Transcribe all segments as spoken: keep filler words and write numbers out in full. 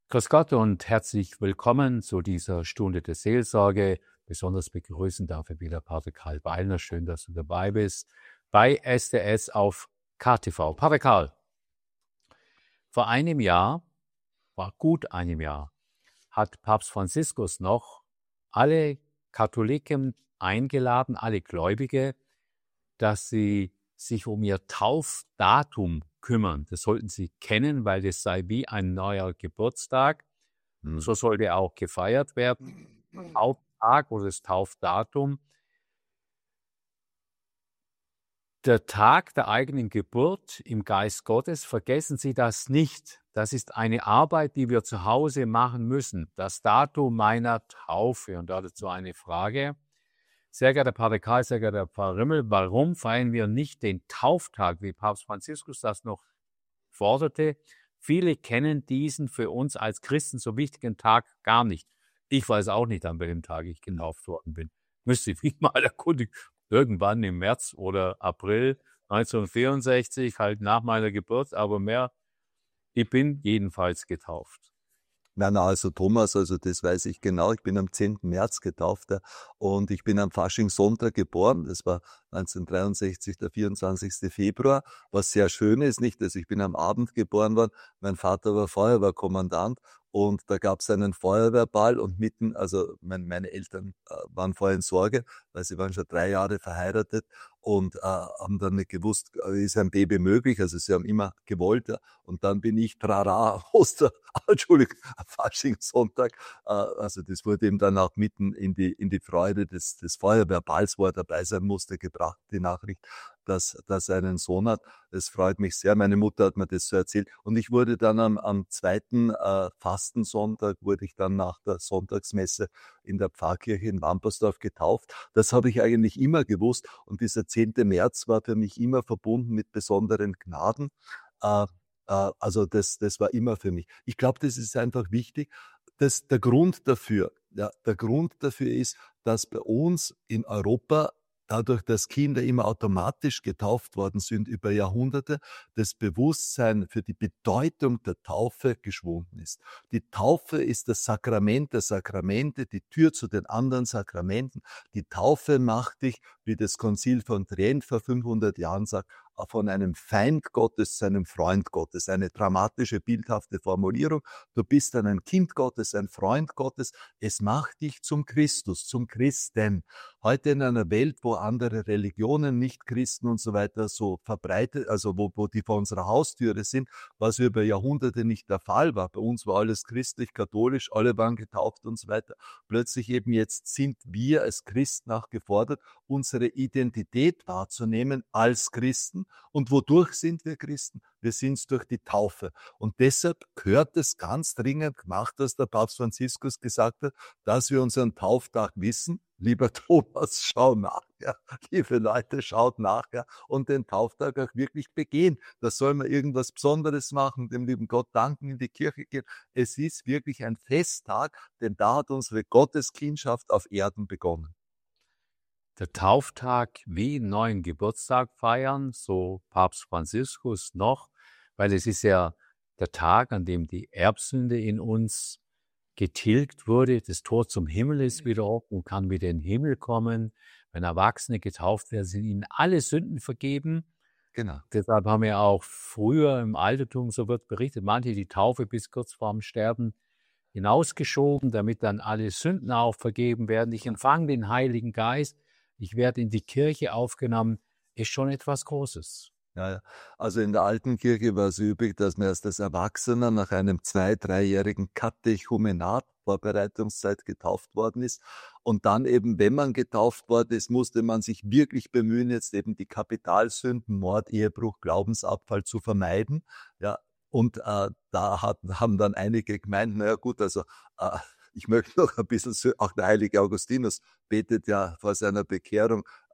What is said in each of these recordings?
Grüß Gott und herzlich willkommen zu dieser Stunde der Seelsorge. Besonders begrüßen darf ich wieder Pater Karl Beilner. Schön, dass du dabei bist bei S D S auf K T V. Pater Karl, vor einem Jahr, vor gut einem Jahr, hat Papst Franziskus noch alle Katholiken eingeladen, alle Gläubige, dass sie sich um ihr Taufdatum kümmern. Das sollten sie kennen, weil das sei wie ein neuer Geburtstag. Hm. So sollte auch gefeiert werden. Tauftag oder das Taufdatum. Der Tag der eigenen Geburt im Geist Gottes, vergessen Sie das nicht. Das ist eine Arbeit, die wir zu Hause machen müssen. Das Datum meiner Taufe. Und dazu eine Frage. Sehr geehrter Pater Karl, sehr geehrter Pfarrer Rimmel, warum feiern wir nicht den Tauftag, wie Papst Franziskus das noch forderte? Viele kennen diesen für uns als Christen so wichtigen Tag gar nicht. Ich weiß auch nicht, an welchem Tag ich getauft worden bin. Müsste ich mich mal erkundigen. Irgendwann im März oder April neunzehnhundertvierundsechzig, halt nach meiner Geburt, aber mehr. Ich bin jedenfalls getauft. Nein, nein, also Thomas, also das weiß ich genau. Ich bin am zehnten März getauft ja, und ich bin am Faschingssonntag geboren. Das war neunzehnhundertdreiundsechzig, der vierundzwanzigsten Februar, was sehr schön ist, nicht? Also ich bin am Abend geboren worden. Mein Vater war Feuerwehrkommandant und da gab es einen Feuerwehrball und mitten, also mein, meine Eltern äh, waren vorher in Sorge, weil sie waren schon drei Jahre verheiratet und äh, haben dann nicht gewusst, äh, ist ein Baby möglich? Also sie haben immer gewollt ja. Und dann bin ich trara, Oster, Entschuldigung, Faschingssonntag. Äh, also das wurde ihm dann auch mitten in die, in die Freude des, des Feuerwehrballs, wo er dabei sein musste, gebracht, die Nachricht, dass, dass er einen Sohn hat. Das freut mich sehr. Meine Mutter hat mir das so erzählt. Und ich wurde dann am, am zweiten äh, Fastensonntag, wurde ich dann nach der Sonntagsmesse in der Pfarrkirche in Wampersdorf getauft. Das habe ich eigentlich immer gewusst. Und dieser zehnten März war für mich immer verbunden mit besonderen Gnaden. Äh, äh, also das, das war immer für mich. Ich glaube, das ist einfach wichtig. Das, der Grund dafür, ja, der Grund dafür ist, dass bei uns in Europa dadurch, dass Kinder immer automatisch getauft worden sind über Jahrhunderte, das Bewusstsein für die Bedeutung der Taufe geschwunden ist. Die Taufe ist das Sakrament der Sakramente, die Tür zu den anderen Sakramenten. Die Taufe macht dich, wie das Konzil von Trient vor fünfhundert Jahren sagt, von einem Feind Gottes zu einem Freund Gottes. Eine dramatische, bildhafte Formulierung. Du bist dann ein Kind Gottes, ein Freund Gottes. Es macht dich zum Christus, zum Christen. Heute in einer Welt, wo andere Religionen, Nicht-Christen und so weiter so verbreitet, also wo, wo die vor unserer Haustüre sind, was über Jahrhunderte nicht der Fall war. Bei uns war alles christlich, katholisch, alle waren getauft und so weiter. Plötzlich eben jetzt sind wir als Christen auch gefordert, unsere Identität wahrzunehmen als Christen. Und wodurch sind wir Christen? Wir sind es durch die Taufe. Und deshalb gehört es ganz dringend gemacht, dass der Papst Franziskus gesagt hat, dass wir unseren Tauftag wissen. Lieber Thomas, schau nach, ja. Liebe Leute, schaut nach, ja. Und den Tauftag auch wirklich begehen. Da soll man irgendwas Besonderes machen, dem lieben Gott danken, in die Kirche gehen. Es ist wirklich ein Festtag, denn da hat unsere Gotteskindschaft auf Erden begonnen. Der Tauftag wie einen neuen Geburtstag feiern, so Papst Franziskus noch, weil es ist ja der Tag, an dem die Erbsünde in uns getilgt wurde. Das Tor zum Himmel ist wieder offen und kann wieder in den Himmel kommen. Wenn Erwachsene getauft werden, sind ihnen alle Sünden vergeben. Genau. Deshalb haben wir auch früher im Altertum, so wird berichtet, manche die Taufe bis kurz vorm Sterben hinausgeschoben, damit dann alle Sünden auch vergeben werden. Ich empfange den Heiligen Geist. Ich werde in die Kirche aufgenommen, ist schon etwas Großes. Ja, ja. Also in der alten Kirche war es üblich, dass man erst als Erwachsener nach einem zwei-, dreijährigen Katechumenat, Vorbereitungszeit, getauft worden ist. Und dann eben, wenn man getauft worden ist, musste man sich wirklich bemühen, jetzt eben die Kapitalsünden, Mord, Ehebruch, Glaubensabfall zu vermeiden. Ja, und äh, da hat, haben dann einige gemeint, naja gut, also äh, ich möchte noch ein bisschen, so, auch der heilige Augustinus betet ja vor seiner Bekehrung,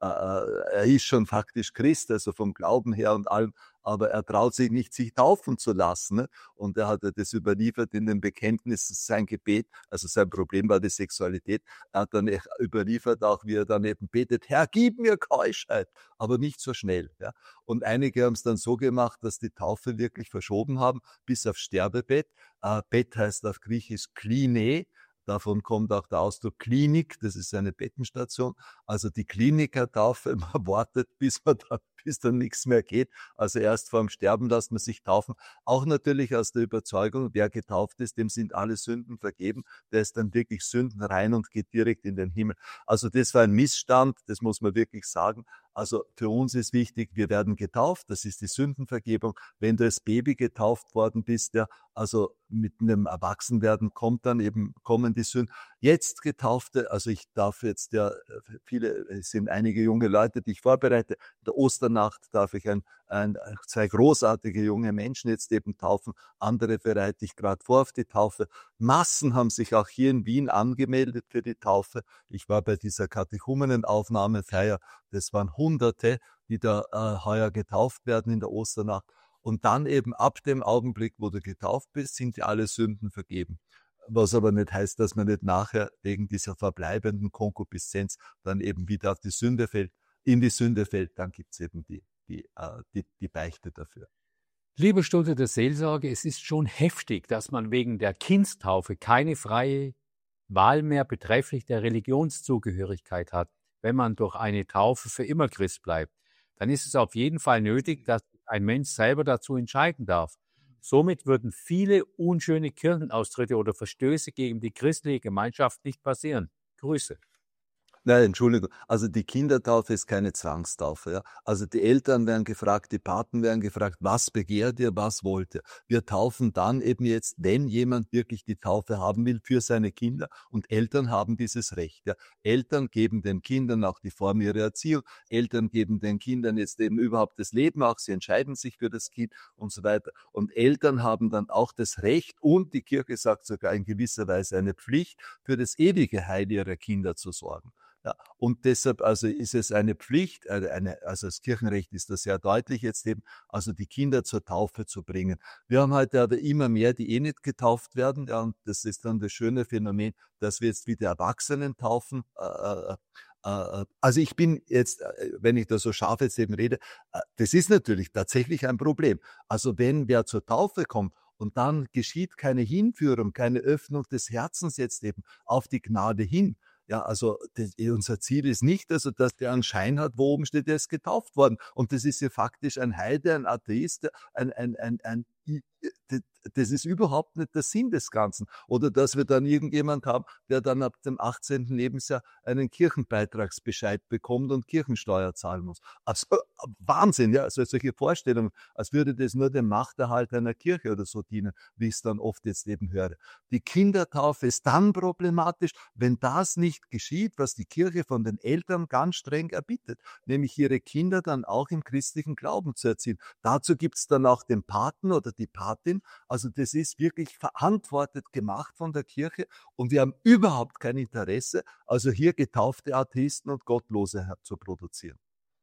äh, er ist schon faktisch Christ, also vom Glauben her und allem, aber er traut sich nicht, sich taufen zu lassen. Ne? Und er hat das überliefert in den Bekenntnissen, sein Gebet, also sein Problem war die Sexualität. Er hat dann überliefert auch, wie er dann eben betet, Herr, gib mir Keuschheit, aber nicht so schnell. Ja? Und einige haben es dann so gemacht, dass die Taufe wirklich verschoben haben, bis aufs Sterbebett. Äh, Bett heißt auf Griechisch Kline. Davon kommt auch der Ausdruck Klinik, das ist eine Bettenstation. Also die Klinikertaufe, man wartet, bis man dann, bis dann nichts mehr geht. Also erst vor dem Sterben lässt man sich taufen. Auch natürlich aus der Überzeugung, wer getauft ist, dem sind alle Sünden vergeben. Der ist dann wirklich sündenrein und geht direkt in den Himmel. Also das war ein Missstand, das muss man wirklich sagen. Also für uns ist wichtig, wir werden getauft, das ist die Sündenvergebung. Wenn du als Baby getauft worden bist, ja, also mit einem Erwachsenwerden kommt dann eben, kommen die Sünden. Jetzt Getaufte, also ich darf jetzt ja, viele, es sind einige junge Leute, die ich vorbereite. In der Osternacht darf ich ein, ein, zwei großartige junge Menschen jetzt eben taufen. Andere bereite ich gerade vor auf die Taufe. Massen haben sich auch hier in Wien angemeldet für die Taufe. Ich war bei dieser Katechumenenaufnahmefeier. Das waren Hunderte, die da äh, heuer getauft werden in der Osternacht. Und dann eben ab dem Augenblick, wo du getauft bist, sind dir alle Sünden vergeben. Was aber nicht heißt, dass man nicht nachher wegen dieser verbleibenden Konkupiszenz dann eben wieder auf die Sünde fällt, in die Sünde fällt. Dann gibt's eben die, die, äh, die, die Beichte dafür. Liebe Stunde der Seelsorge, es ist schon heftig, dass man wegen der Kindstaufe keine freie Wahl mehr betrefflich der Religionszugehörigkeit hat. Wenn man durch eine Taufe für immer Christ bleibt, dann ist es auf jeden Fall nötig, dass ein Mensch selber dazu entscheiden darf. Somit würden viele unschöne Kirchenaustritte oder Verstöße gegen die christliche Gemeinschaft nicht passieren. Grüße. Nein, Entschuldigung. Also die Kindertaufe ist keine Zwangstaufe. Ja? Also die Eltern werden gefragt, die Paten werden gefragt, was begehrt ihr, was wollt ihr? Wir taufen dann eben jetzt, wenn jemand wirklich die Taufe haben will für seine Kinder, und Eltern haben dieses Recht. Ja? Eltern geben den Kindern auch die Form ihrer Erziehung. Eltern geben den Kindern jetzt eben überhaupt das Leben auch. Sie entscheiden sich für das Kind und so weiter. Und Eltern haben dann auch das Recht, und die Kirche sagt sogar in gewisser Weise eine Pflicht, für das ewige Heil ihrer Kinder zu sorgen. Ja, und deshalb also ist es eine Pflicht, eine, also das Kirchenrecht ist da sehr deutlich jetzt eben, also die Kinder zur Taufe zu bringen. Wir haben heute aber immer mehr, die eh nicht getauft werden, ja, und das ist dann das schöne Phänomen, dass wir jetzt wieder Erwachsenen taufen. Äh, äh, also ich bin jetzt, wenn ich da so scharf jetzt eben rede, das ist natürlich tatsächlich ein Problem. Also wenn wer zur Taufe kommt, und dann geschieht keine Hinführung, keine Öffnung des Herzens jetzt eben auf die Gnade hin. Ja, also das, unser Ziel ist nicht, also dass der einen Schein hat, wo oben steht, der ist getauft worden. Und das ist ja faktisch ein Heide, ein Atheist, ein, ein, ein, ein das ist überhaupt nicht der Sinn des Ganzen. Oder dass wir dann irgendjemand haben, der dann ab dem achtzehnten Lebensjahr einen Kirchenbeitragsbescheid bekommt und Kirchensteuer zahlen muss. Also, Wahnsinn, ja, also solche Vorstellungen, als würde das nur dem Machterhalt einer Kirche oder so dienen, wie ich es dann oft jetzt eben höre. Die Kindertaufe ist dann problematisch, wenn das nicht geschieht, was die Kirche von den Eltern ganz streng erbittet, nämlich ihre Kinder dann auch im christlichen Glauben zu erziehen. Dazu gibt es dann auch den Paten oder die Patin. Also das ist wirklich verantwortet gemacht von der Kirche, und wir haben überhaupt kein Interesse, also hier getaufte Atheisten und Gottlose zu produzieren.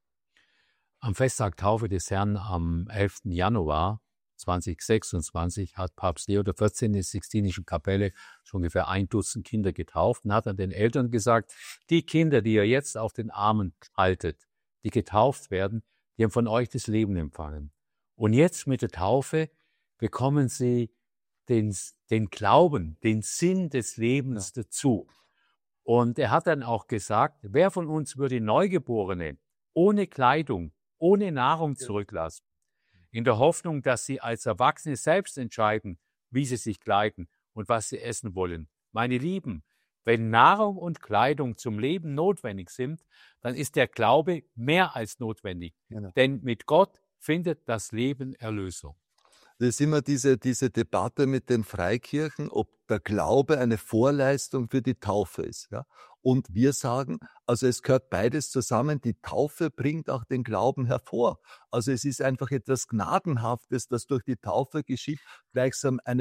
Am Festtag Taufe des Herrn am elften Januar zweitausendsechsundzwanzig hat Papst Leo der vierzehnte. in der Sixtinischen Kapelle schon ungefähr ein Dutzend Kinder getauft und hat an den Eltern gesagt, die Kinder, die ihr jetzt auf den Armen haltet, die getauft werden, die haben von euch das Leben empfangen. Und jetzt mit der Taufe bekommen sie den, den Glauben, den Sinn des Lebens ja. dazu. Und er hat dann auch gesagt, wer von uns würde Neugeborene ohne Kleidung, ohne Nahrung zurücklassen, in der Hoffnung, dass sie als Erwachsene selbst entscheiden, wie sie sich kleiden und was sie essen wollen. Meine Lieben, wenn Nahrung und Kleidung zum Leben notwendig sind, dann ist der Glaube mehr als notwendig. Genau. Denn mit Gott findet das Leben Erlösung. Das ist immer diese, diese Debatte mit den Freikirchen, ob der Glaube eine Vorleistung für die Taufe ist. Ja? Und wir sagen, also es gehört beides zusammen. Die Taufe bringt auch den Glauben hervor. Also es ist einfach etwas Gnadenhaftes, das durch die Taufe geschieht, gleichsam eine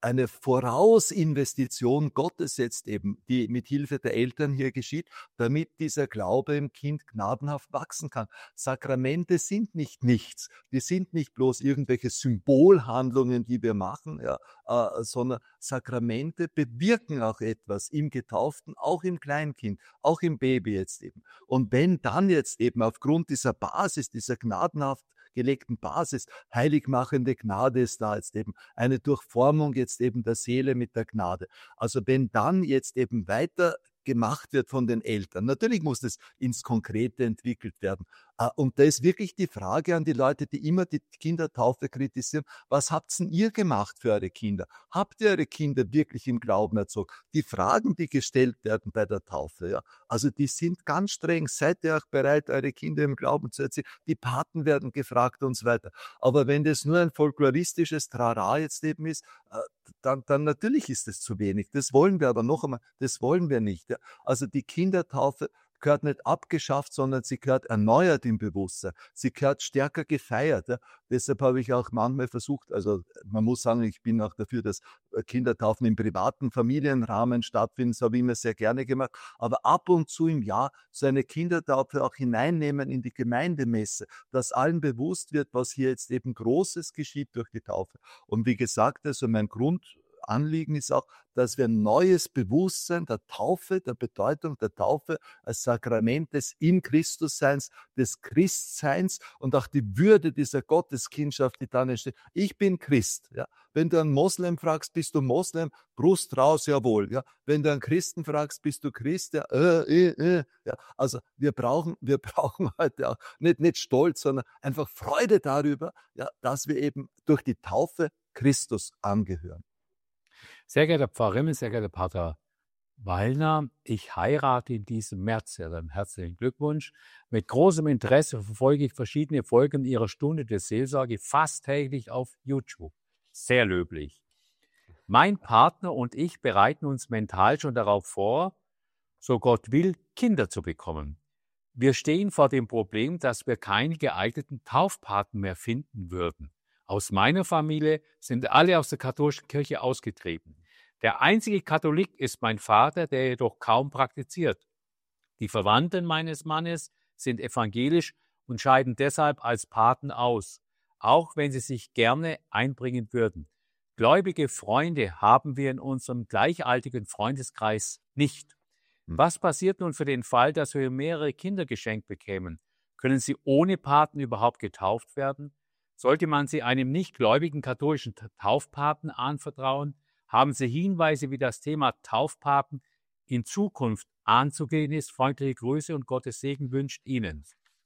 eine Vorausinvestition Gottes jetzt eben, die mit Hilfe der Eltern hier geschieht, damit dieser Glaube im Kind gnadenhaft wachsen kann. Sakramente sind nicht nichts. Die sind nicht bloß irgendwelche Symbolhandlungen, die wir machen, ja, äh, sondern Sakramente bewirken auch etwas im Getauften, auch im Kleinkind, auch im Baby jetzt eben. Und wenn dann jetzt eben aufgrund dieser Basis, dieser gnadenhaft gelegten Basis, heiligmachende Gnade ist da jetzt eben, eine Durchformung jetzt eben der Seele mit der Gnade. Also wenn dann jetzt eben weiter gemacht wird von den Eltern. Natürlich muss das ins Konkrete entwickelt werden. Und da ist wirklich die Frage an die Leute, die immer die Kindertaufe kritisieren, was habt denn ihr gemacht für eure Kinder? Habt ihr eure Kinder wirklich im Glauben erzogen? Die Fragen, die gestellt werden bei der Taufe, ja, also die sind ganz streng. Seid ihr auch bereit, eure Kinder im Glauben zu erziehen? Die Paten werden gefragt und so weiter. Aber wenn das nur ein folkloristisches Trara jetzt eben ist, dann, dann natürlich ist es zu wenig. Das wollen wir aber noch einmal, das wollen wir nicht. Ja. Also die Kindertaufe gehört nicht abgeschafft, sondern sie gehört erneuert im Bewusstsein. Sie gehört stärker gefeiert. Ja. Deshalb habe ich auch manchmal versucht, also man muss sagen, ich bin auch dafür, dass Kindertaufen im privaten Familienrahmen stattfinden. Das habe ich immer sehr gerne gemacht. Aber ab und zu im Jahr so eine Kindertaufe auch hineinnehmen in die Gemeindemesse, dass allen bewusst wird, was hier jetzt eben Großes geschieht durch die Taufe. Und wie gesagt, also mein Grund Anliegen ist auch, dass wir ein neues Bewusstsein der Taufe, der Bedeutung der Taufe als Sakrament des in Christusseins, des Christseins und auch die Würde dieser Gotteskindschaft, die dann entsteht. Ich bin Christ. Ja. Wenn du einen Moslem fragst, bist du Moslem? Brust raus, jawohl. Ja. Wenn du einen Christen fragst, bist du Christ? Ja, äh, äh, äh. Ja. Also wir brauchen, wir brauchen heute auch nicht, nicht Stolz, sondern einfach Freude darüber, ja, dass wir eben durch die Taufe Christus angehören. Sehr geehrter Pfarrer Rimmel, sehr geehrter Pater Wallner, ich heirate in diesem März. Ja, dann herzlichen Glückwunsch. Mit großem Interesse verfolge ich verschiedene Folgen Ihrer Stunde der Seelsorge fast täglich auf YouTube. Sehr löblich. Mein Partner und ich bereiten uns mental schon darauf vor, so Gott will, Kinder zu bekommen. Wir stehen vor dem Problem, dass wir keinen geeigneten Taufpaten mehr finden würden. Aus meiner Familie sind alle aus der katholischen Kirche ausgetreten. Der einzige Katholik ist mein Vater, der jedoch kaum praktiziert. Die Verwandten meines Mannes sind evangelisch und scheiden deshalb als Paten aus, auch wenn sie sich gerne einbringen würden. Gläubige Freunde haben wir in unserem gleichaltrigen Freundeskreis nicht. Was passiert nun für den Fall, dass wir mehrere Kinder geschenkt bekämen? Können sie ohne Paten überhaupt getauft werden? Sollte man sie einem nicht gläubigen katholischen Taufpaten anvertrauen? Haben Sie Hinweise, wie das Thema Taufpaten in Zukunft anzugehen ist? Freundliche Grüße und Gottes Segen wünscht Ihnen.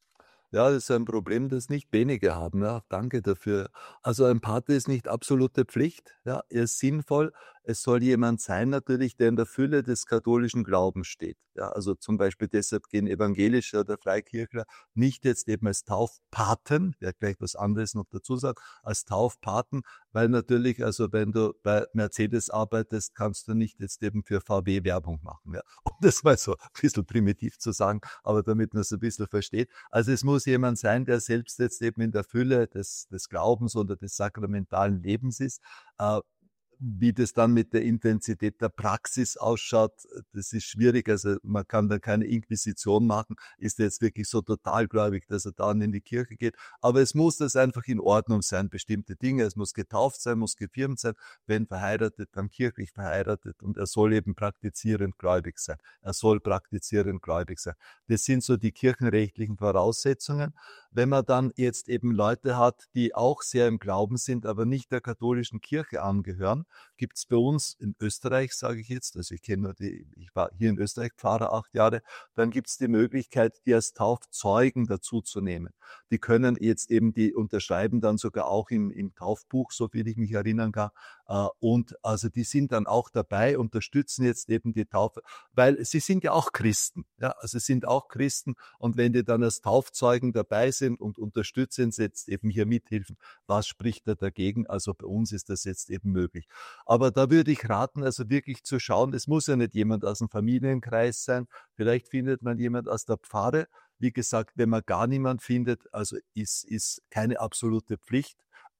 Ja, das ist ein Problem, das nicht wenige haben. Ja, danke dafür. Also ein Pate ist nicht absolute Pflicht. Ja, er ist sinnvoll. Es soll jemand sein, natürlich, der in der Fülle des katholischen Glaubens steht. Ja, also zum Beispiel deshalb gehen Evangelische oder Freikirchler nicht jetzt eben als Taufpaten, wer gleich was anderes noch dazu sagt, als Taufpaten, weil natürlich, also wenn du bei Mercedes arbeitest, kannst du nicht jetzt eben für V W Werbung machen. Ja, um das mal so ein bisschen primitiv zu sagen, aber damit man es ein bisschen versteht. Also es muss jemand sein, der selbst jetzt eben in der Fülle des, des Glaubens oder des sakramentalen Lebens ist. Äh, Wie das dann mit der Intensität der Praxis ausschaut, das ist schwierig. Also man kann da keine Inquisition machen. Ist er jetzt wirklich so totalgläubig, dass er dann in die Kirche geht? Aber es muss das einfach in Ordnung sein, bestimmte Dinge. Es muss getauft sein, muss gefirmt sein. Wenn verheiratet, dann kirchlich verheiratet. Und er soll eben praktizierend gläubig sein. Er soll praktizierend gläubig sein. Das sind so die kirchenrechtlichen Voraussetzungen. Wenn man dann jetzt eben Leute hat, die auch sehr im Glauben sind, aber nicht der katholischen Kirche angehören, gibt es bei uns in Österreich, sage ich jetzt, also ich kenne nur die, ich war hier in Österreich Pfarrer acht Jahre, dann gibt es die Möglichkeit, die als Taufzeugen dazu zu nehmen. Die können jetzt eben, die unterschreiben dann sogar auch im, im Taufbuch, so viel ich mich erinnern kann, äh, und also die sind dann auch dabei, unterstützen jetzt eben die Taufe, weil sie sind ja auch Christen, ja, also sind auch Christen und wenn die dann als Taufzeugen dabei sind und unterstützen, jetzt eben hier mithelfen, was spricht da dagegen? Also bei uns ist das jetzt eben möglich. Aber da würde ich raten, also wirklich zu schauen, es muss ja nicht jemand aus dem Familienkreis sein, vielleicht findet man jemand aus der Pfarre. Wie gesagt, wenn man gar niemand findet, also ist, ist keine absolute Pflicht.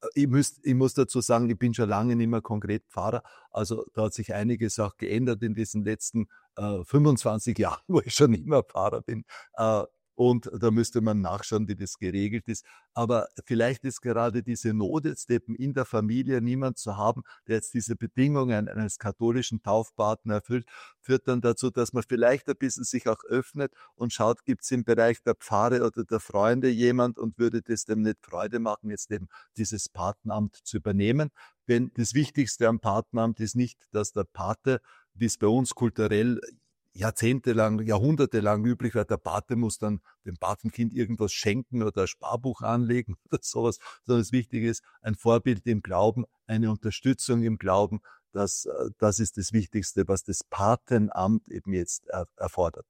ich, müsst, ich muss dazu sagen, ich bin schon lange nicht mehr konkret Pfarrer. Also da hat sich einiges auch geändert in diesen letzten äh, fünfundzwanzig Jahren, wo ich schon nicht mehr Pfarrer bin. Äh, und da müsste man nachschauen, wie das geregelt ist. Aber vielleicht ist gerade diese Not jetzt eben in der Familie, niemand zu haben, der jetzt diese Bedingungen eines katholischen Taufpaten erfüllt, führt dann dazu, dass man vielleicht ein bisschen sich auch öffnet und schaut, gibt es im Bereich der Pfarre oder der Freunde jemand und würde das dem nicht Freude machen, jetzt eben dieses Patenamt zu übernehmen. Denn das Wichtigste am Patenamt ist nicht, dass der Pate, wie es bei uns kulturell jahrzehntelang, jahrhundertelang üblich war, der Pate muss dann dem Patenkind irgendwas schenken oder ein Sparbuch anlegen oder sowas, sondern das Wichtige ist ein Vorbild im Glauben, eine Unterstützung im Glauben. Das, das ist das Wichtigste, was das Patenamt eben jetzt erfordert.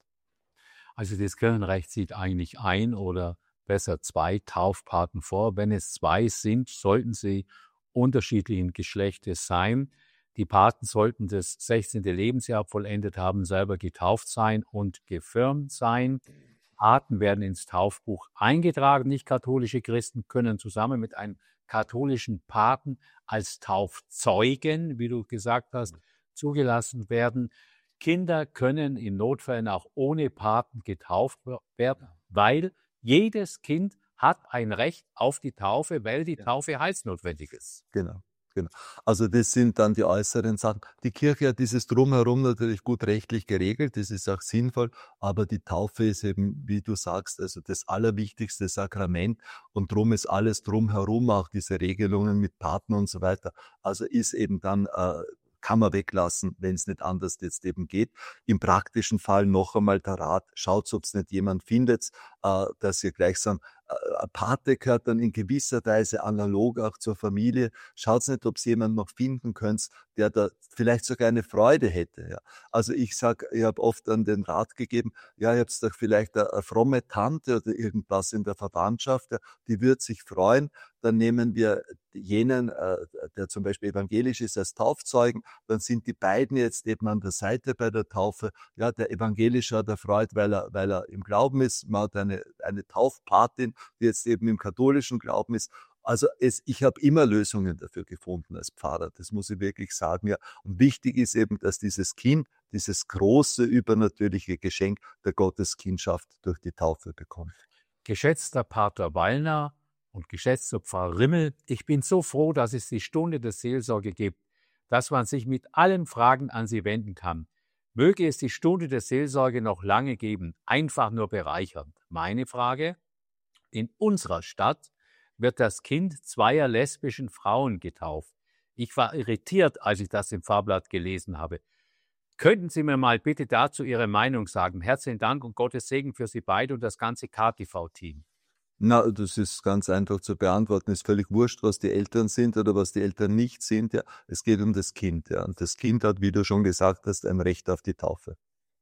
Also das Kirchenrecht sieht eigentlich ein oder besser zwei Taufpaten vor. Wenn es zwei sind, sollten sie unterschiedlichen Geschlechtes sein. Die Paten sollten das sechzehnte Lebensjahr vollendet haben, selber getauft sein und gefirmt sein. Paten werden ins Taufbuch eingetragen. Nicht-katholische Christen können zusammen mit einem katholischen Paten als Taufzeugen, wie du gesagt hast, zugelassen werden. Kinder können in Notfällen auch ohne Paten getauft werden, weil jedes Kind hat ein Recht auf die Taufe, weil die Taufe heilsnotwendig ist. Genau. Genau. Also das sind dann die äußeren Sachen. Die Kirche hat dieses Drumherum natürlich gut rechtlich geregelt, das ist auch sinnvoll, aber die Taufe ist eben, wie du sagst, also das allerwichtigste Sakrament und drum ist alles drumherum, auch diese Regelungen mit Paten und so weiter, also ist eben dann, äh, kann man weglassen, wenn es nicht anders jetzt eben geht. Im praktischen Fall noch einmal der Rat, schaut, ob es nicht jemand findet, äh, dass ihr gleichsam ein Pate gehört dann in gewisser Weise analog auch zur Familie. Schaut nicht, ob ihr jemanden noch finden könnt, der da vielleicht sogar eine Freude hätte. Ja. Also ich sage, ich habe oft dann den Rat gegeben, ja, ihr habt doch vielleicht eine, eine fromme Tante oder irgendwas in der Verwandtschaft, ja, die wird sich freuen. Dann nehmen wir jenen, äh, der zum Beispiel evangelisch ist, als Taufzeugen. Dann sind die beiden jetzt eben an der Seite bei der Taufe. Ja, der Evangelische hat erfreut, weil er, weil er im Glauben ist. Man hat eine, eine Taufpatin, die jetzt eben im katholischen Glauben ist. Also es, ich habe immer Lösungen dafür gefunden als Pfarrer, das muss ich wirklich sagen. Ja. Und wichtig ist eben, dass dieses Kind dieses große übernatürliche Geschenk der Gotteskindschaft durch die Taufe bekommt. Geschätzter Pater Wallner und geschätzter Pfarrer Rimmel, ich bin so froh, dass es die Stunde der Seelsorge gibt, dass man sich mit allen Fragen an Sie wenden kann. Möge es die Stunde der Seelsorge noch lange geben, einfach nur bereichernd. Meine Frage: In unserer Stadt wird das Kind zweier lesbischen Frauen getauft. Ich war irritiert, als ich das im Pfarrblatt gelesen habe. Könnten Sie mir mal bitte dazu Ihre Meinung sagen? Herzlichen Dank und Gottes Segen für Sie beide und das ganze K T V-Team. Na, das ist ganz einfach zu beantworten. Es ist völlig wurscht, was die Eltern sind oder was die Eltern nicht sind. Ja. Es geht um das Kind. Ja. Und das Kind hat, wie du schon gesagt hast, ein Recht auf die Taufe.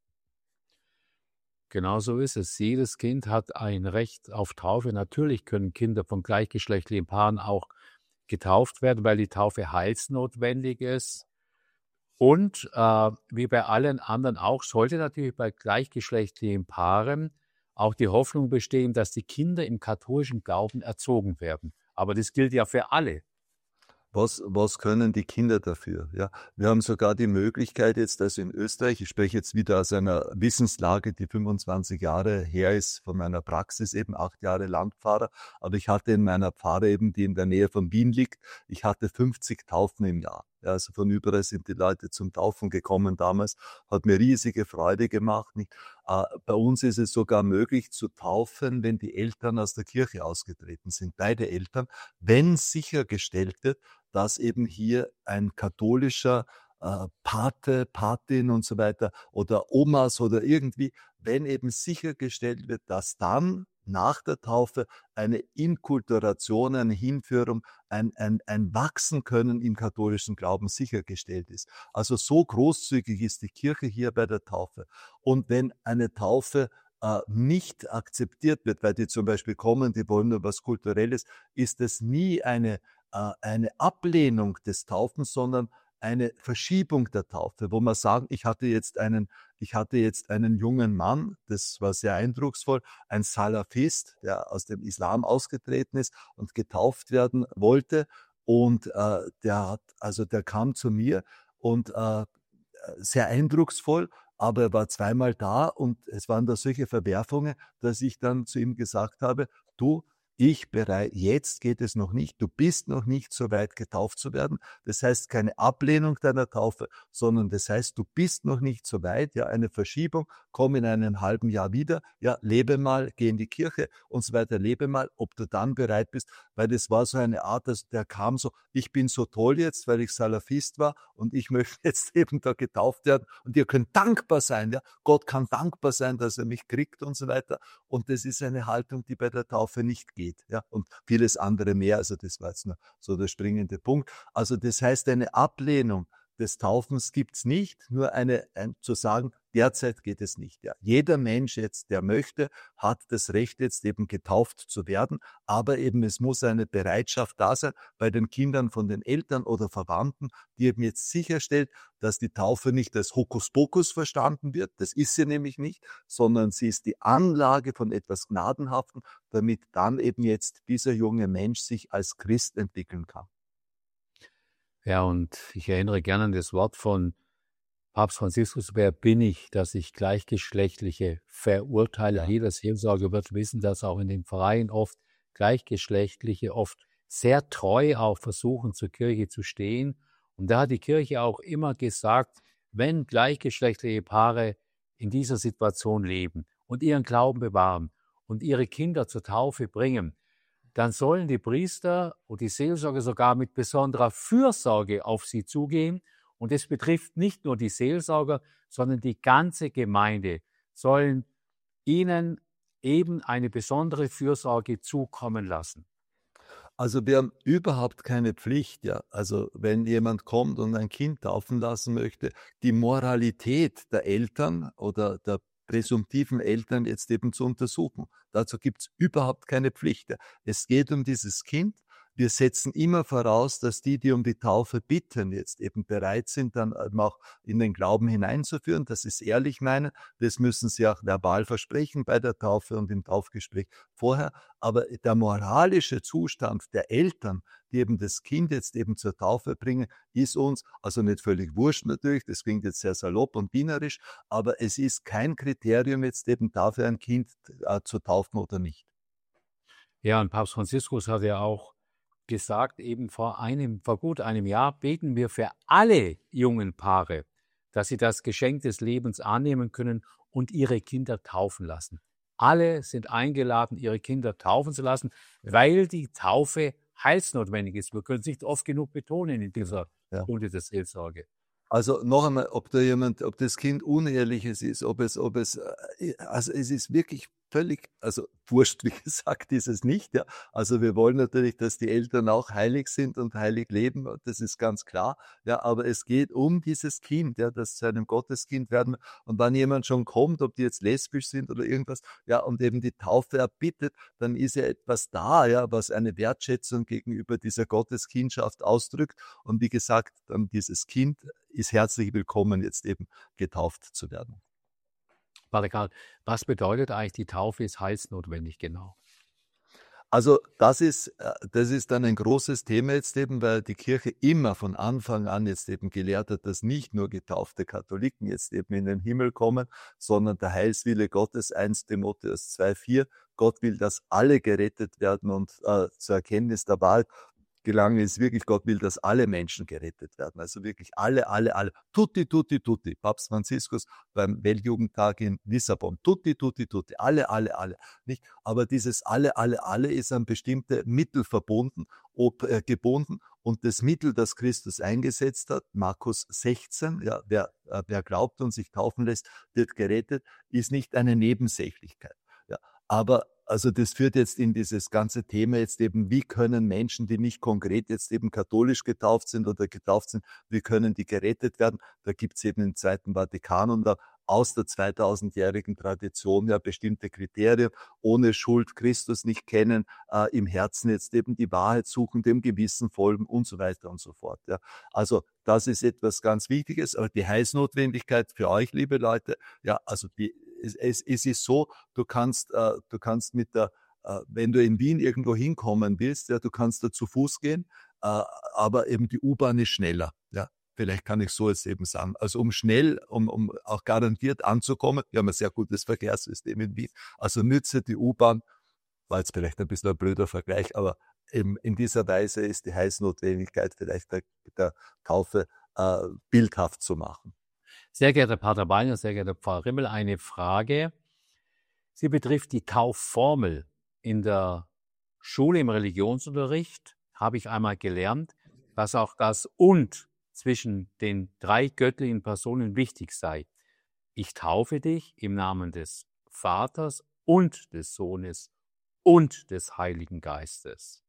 Genau so ist es. Jedes Kind hat ein Recht auf Taufe. Natürlich können Kinder von gleichgeschlechtlichen Paaren auch getauft werden, weil die Taufe heilsnotwendig ist. Und äh, wie bei allen anderen auch, sollte natürlich bei gleichgeschlechtlichen Paaren auch die Hoffnung bestehen, dass die Kinder im katholischen Glauben erzogen werden. Aber das gilt ja für alle. Was, was können die Kinder dafür? Ja, wir haben sogar die Möglichkeit jetzt, also in Österreich, ich spreche jetzt wieder aus einer Wissenslage, die fünfundzwanzig Jahre her ist, von meiner Praxis eben, acht Jahre Landpfarrer, aber ich hatte in meiner Pfarre eben, die in der Nähe von Wien liegt, ich hatte fünfzig Taufen im Jahr. Ja, also von überall sind die Leute zum Taufen gekommen damals, hat mir riesige Freude gemacht. Nicht? Äh, bei uns ist es sogar möglich zu taufen, wenn die Eltern aus der Kirche ausgetreten sind, beide Eltern, wenn sichergestellt wird, dass eben hier ein katholischer äh, Pate, Patin und so weiter oder Omas oder irgendwie, wenn eben sichergestellt wird, dass dann nach der Taufe eine Inkulturation, eine Hinführung, ein, ein, ein Wachsen können im katholischen Glauben sichergestellt ist. Also so großzügig ist die Kirche hier bei der Taufe. Und wenn eine Taufe äh, nicht akzeptiert wird, weil die zum Beispiel kommen, die wollen nur was Kulturelles, ist es nie eine eine Ablehnung des Taufens, sondern eine Verschiebung der Taufe, wo man sagen, ich hatte jetzt einen, ich hatte jetzt einen jungen Mann, das war sehr eindrucksvoll, ein Salafist, der aus dem Islam ausgetreten ist und getauft werden wollte. Und äh, der hat, also der kam zu mir und äh, sehr eindrucksvoll, aber er war zweimal da und es waren da solche Verwerfungen, dass ich dann zu ihm gesagt habe, du, ich bereit, jetzt geht es noch nicht, du bist noch nicht so weit getauft zu werden. Das heißt keine Ablehnung deiner Taufe, sondern das heißt, du bist noch nicht so weit, ja, eine Verschiebung, komm in einem halben Jahr wieder, ja, lebe mal, geh in die Kirche und so weiter, lebe mal, ob du dann bereit bist, weil das war so eine Art, dass der kam so, ich bin so toll jetzt, weil ich Salafist war und ich möchte jetzt eben da getauft werden und ihr könnt dankbar sein, ja, Gott kann dankbar sein, dass er mich kriegt und so weiter und das ist eine Haltung, die bei der Taufe nicht geht. Ja, und vieles andere mehr. Also das war jetzt nur so der springende Punkt. Also das heißt, eine Ablehnung des Taufens gibt's nicht, nur eine, ein, zu sagen, derzeit geht es nicht. Ja. Jeder Mensch jetzt, der möchte, hat das Recht jetzt eben getauft zu werden, aber eben es muss eine Bereitschaft da sein bei den Kindern von den Eltern oder Verwandten, die eben jetzt sicherstellt, dass die Taufe nicht als Hokuspokus verstanden wird, das ist sie nämlich nicht, sondern sie ist die Anlage von etwas Gnadenhaften, damit dann eben jetzt dieser junge Mensch sich als Christ entwickeln kann. Ja, und ich erinnere gerne an das Wort von Papst Franziskus, wer bin ich, dass ich Gleichgeschlechtliche verurteile? Ja. Jeder Seelsorger wird wissen, dass auch in den Vereinen oft Gleichgeschlechtliche oft sehr treu auch versuchen, zur Kirche zu stehen. Und da hat die Kirche auch immer gesagt, wenn gleichgeschlechtliche Paare in dieser Situation leben und ihren Glauben bewahren und ihre Kinder zur Taufe bringen, dann sollen die Priester und die Seelsorger sogar mit besonderer Fürsorge auf sie zugehen. Und es betrifft nicht nur die Seelsorger, sondern die ganze Gemeinde sollen ihnen eben eine besondere Fürsorge zukommen lassen. Also wir haben überhaupt keine Pflicht, ja. Also wenn jemand kommt und ein Kind taufen lassen möchte, die Moralität der Eltern oder der präsumptiven Eltern jetzt eben zu untersuchen. Dazu gibt's überhaupt keine Pflicht. Ja. Es geht um dieses Kind. Wir setzen immer voraus, dass die, die um die Taufe bitten, jetzt eben bereit sind, dann auch in den Glauben hineinzuführen, dass sie es ehrlich meinen. Das müssen sie auch verbal versprechen bei der Taufe und im Taufgespräch vorher. Aber der moralische Zustand der Eltern, die eben das Kind jetzt eben zur Taufe bringen, ist uns, also nicht völlig wurscht natürlich, das klingt jetzt sehr salopp und dienerisch, aber es ist kein Kriterium jetzt eben dafür, ein Kind äh, zu taufen oder nicht. Ja, und Papst Franziskus hat ja auch gesagt, eben vor einem, vor gut einem Jahr beten wir für alle jungen Paare, dass sie das Geschenk des Lebens annehmen können und ihre Kinder taufen lassen. Alle sind eingeladen, ihre Kinder taufen zu lassen, weil die Taufe heilsnotwendig ist. Wir können es nicht oft genug betonen in dieser Ja. Stunde der Seelsorge. Also noch einmal, ob da jemand, ob das Kind Unehrliches ist, ob es, ob es, äh, also es ist wirklich völlig, also wurscht, wie gesagt, ist es nicht, ja. Also wir wollen natürlich, dass die Eltern auch heilig sind und heilig leben, das ist ganz klar, ja. Aber es geht um dieses Kind, ja, das zu einem Gotteskind werden. Und wenn jemand schon kommt, ob die jetzt lesbisch sind oder irgendwas, ja, und eben die Taufe erbittet, dann ist ja etwas da, ja, was eine Wertschätzung gegenüber dieser Gotteskindschaft ausdrückt. Und wie gesagt, dann dieses Kind ist herzlich willkommen, jetzt eben getauft zu werden. Pater Karl, was bedeutet eigentlich, die Taufe ist heilsnotwendig genau? Also das ist, äh, das ist dann ein großes Thema jetzt eben, weil die Kirche immer von Anfang an jetzt eben gelehrt hat, dass nicht nur getaufte Katholiken jetzt eben in den Himmel kommen, sondern der Heilswille Gottes, eins Timotheus zwei vier, Gott will, dass alle gerettet werden und äh, zur Erkenntnis der Wahrheit gelangen, ist wirklich, Gott will, dass alle Menschen gerettet werden. Also wirklich alle, alle, alle. Tutti, tutti, tutti. Papst Franziskus beim Weltjugendtag in Lissabon. Tutti, tutti, tutti. Alle, alle, alle. Nicht? Aber dieses alle, alle, alle ist an bestimmte Mittel verbunden, ob, äh, gebunden. Und das Mittel, das Christus eingesetzt hat, Markus sechzehn, ja, wer, äh, wer glaubt und sich taufen lässt, wird gerettet, ist nicht eine Nebensächlichkeit. Ja. Aber also das führt jetzt in dieses ganze Thema jetzt eben, wie können Menschen, die nicht konkret jetzt eben katholisch getauft sind oder getauft sind, wie können die gerettet werden? Da gibt es eben im Zweiten Vatikanum da aus der zweitausendjährigen Tradition ja bestimmte Kriterien, ohne Schuld Christus nicht kennen, äh, im Herzen jetzt eben die Wahrheit suchen, dem Gewissen folgen und so weiter und so fort. Ja. Also das ist etwas ganz Wichtiges, aber die Heißnotwendigkeit für euch, liebe Leute, ja, also die, es, es, es ist so, du kannst, äh, du kannst mit der, äh, wenn du in Wien irgendwo hinkommen willst, ja, du kannst da zu Fuß gehen, äh, aber eben die U-Bahn ist schneller, ja. Vielleicht kann ich so jetzt eben sagen. Also um schnell, um, um auch garantiert anzukommen, wir haben ein sehr gutes Verkehrssystem in Wien, also nütze die U-Bahn, war jetzt vielleicht ein bisschen ein blöder Vergleich, aber eben in dieser Weise ist die Heißnotwendigkeit vielleicht der, der Taufe äh, bildhaft zu machen. Sehr geehrter Pater Beiner, sehr geehrter Pfarrer Rimmel, eine Frage. Sie betrifft die Taufformel. In der Schule im Religionsunterricht habe ich einmal gelernt, dass auch das Und zwischen den drei göttlichen Personen wichtig sei. Ich taufe dich im Namen des Vaters und des Sohnes und des Heiligen Geistes.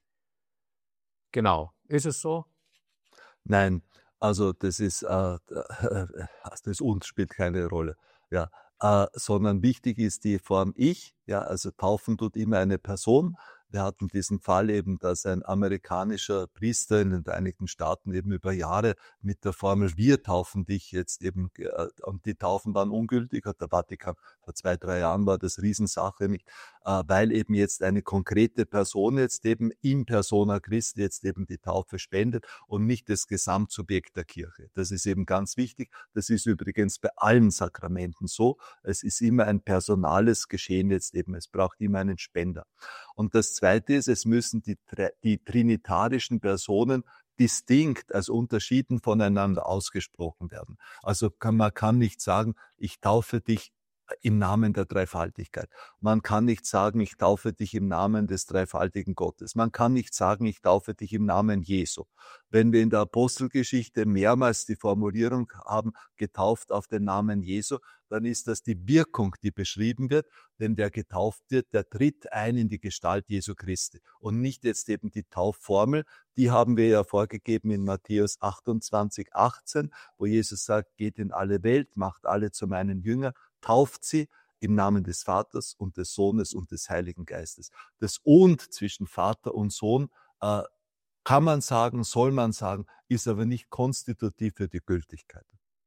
Genau. Ist es so? Nein, also das ist, äh, das Und spielt keine Rolle, ja, äh, sondern wichtig ist die Form Ich, ja, also taufen tut immer eine Person. Wir hatten diesen Fall eben, dass ein amerikanischer Priester in den Vereinigten Staaten eben über Jahre mit der Formel Wir taufen dich jetzt eben, äh, und die Taufen waren ungültig, hat der Vatikan vor zwei, drei Jahren war das Riesensache nicht, äh, weil eben jetzt eine konkrete Person jetzt eben in persona Christi jetzt eben die Taufe spendet und nicht das Gesamtsubjekt der Kirche. Das ist eben ganz wichtig. Das ist übrigens bei allen Sakramenten so. Es ist immer ein personales Geschehen jetzt eben. Es braucht immer einen Spender. Und das Zweite ist, es müssen die, die trinitarischen Personen distinkt als unterschieden voneinander ausgesprochen werden. Also kann, man kann nicht sagen, ich taufe dich im Namen der Dreifaltigkeit. Man kann nicht sagen, ich taufe dich im Namen des dreifaltigen Gottes. Man kann nicht sagen, ich taufe dich im Namen Jesu. Wenn wir in der Apostelgeschichte mehrmals die Formulierung haben, getauft auf den Namen Jesu, dann ist das die Wirkung, die beschrieben wird, denn der getauft wird, der tritt ein in die Gestalt Jesu Christi und nicht jetzt eben die Taufformel, die haben wir ja vorgegeben in Matthäus achtundzwanzig, achtzehn, wo Jesus sagt, geht in alle Welt, macht alle zu meinen Jüngern, tauft sie im Namen des Vaters und des Sohnes und des Heiligen Geistes. Das Und zwischen Vater und Sohn äh, kann man sagen, soll man sagen, ist aber nicht konstitutiv für die Gültigkeit.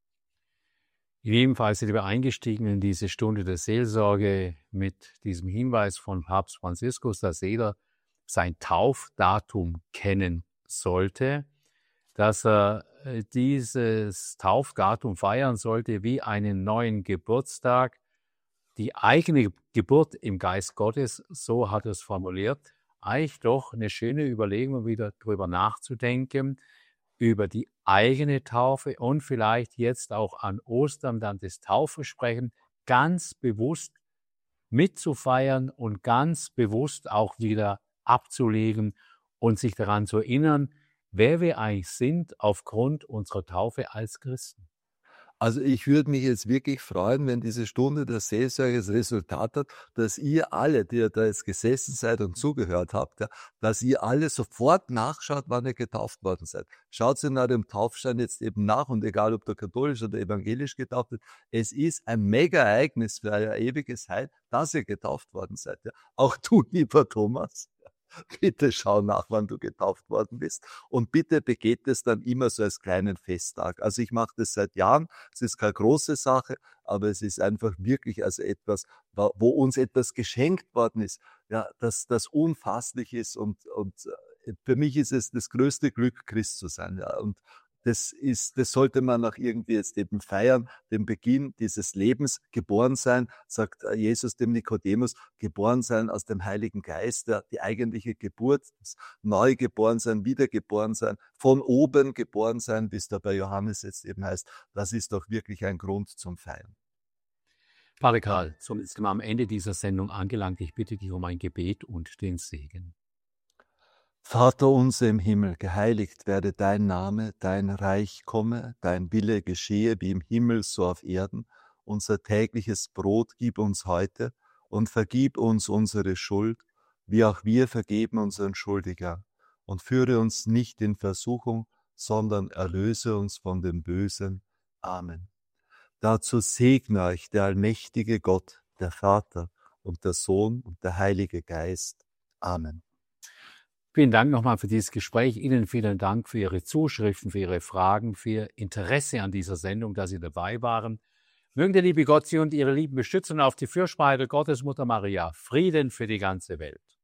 Ebenfalls sind wir eingestiegen in diese Stunde der Seelsorge mit diesem Hinweis von Papst Franziskus, dass jeder sein Taufdatum kennen sollte, dass er dieses Taufdatum feiern sollte wie einen neuen Geburtstag, die eigene Geburt im Geist Gottes, so hat er es formuliert. Eigentlich doch eine schöne Überlegung, wieder drüber nachzudenken, über die eigene Taufe und vielleicht jetzt auch an Ostern dann das Taufversprechen ganz bewusst mitzufeiern und ganz bewusst auch wieder abzulegen und sich daran zu erinnern, wer wir eigentlich sind aufgrund unserer Taufe als Christen. Also ich würde mich jetzt wirklich freuen, wenn diese Stunde der Seelsorge das Resultat hat, dass ihr alle, die ihr da jetzt gesessen seid und zugehört habt, ja, dass ihr alle sofort nachschaut, wann ihr getauft worden seid. Schaut in eurem Taufschein jetzt eben nach und egal, ob du katholisch oder evangelisch getauft seid, es ist ein Mega-Ereignis für euer ewiges Heil, dass ihr getauft worden seid. Ja. Auch du, lieber Thomas. Bitte schau nach, wann du getauft worden bist und bitte begeht es dann immer so als kleinen Festtag. Also ich mache das seit Jahren, es ist keine große Sache, aber es ist einfach wirklich also etwas, wo uns etwas geschenkt worden ist, ja, das, das unfasslich ist und, und für mich ist es das größte Glück, Christ zu sein, ja, und Das ist, das sollte man auch irgendwie jetzt eben feiern, den Beginn dieses Lebens, geboren sein, sagt Jesus dem Nikodemus, geboren sein aus dem Heiligen Geist, der, die eigentliche Geburt, das Neugeboren sein, wiedergeboren sein, von oben geboren sein, wie es da bei Johannes jetzt eben heißt, das ist doch wirklich ein Grund zum Feiern. Pater Karl, somit sind wir am Ende dieser Sendung angelangt. Ich bitte dich um ein Gebet und den Segen. Vater unser im Himmel, geheiligt werde dein Name, dein Reich komme, dein Wille geschehe wie im Himmel so auf Erden. Unser tägliches Brot gib uns heute und vergib uns unsere Schuld, wie auch wir vergeben unseren Schuldigern. Und führe uns nicht in Versuchung, sondern erlöse uns von dem Bösen. Amen. Dazu segne euch der allmächtige Gott, der Vater und der Sohn und der Heilige Geist. Amen. Vielen Dank nochmal für dieses Gespräch. Ihnen vielen Dank für Ihre Zuschriften, für Ihre Fragen, für Ihr Interesse an dieser Sendung, dass Sie dabei waren. Mögen der liebe Gott Sie und Ihre Lieben beschützen, auf die Fürsprache der Gottesmutter Maria. Frieden für die ganze Welt.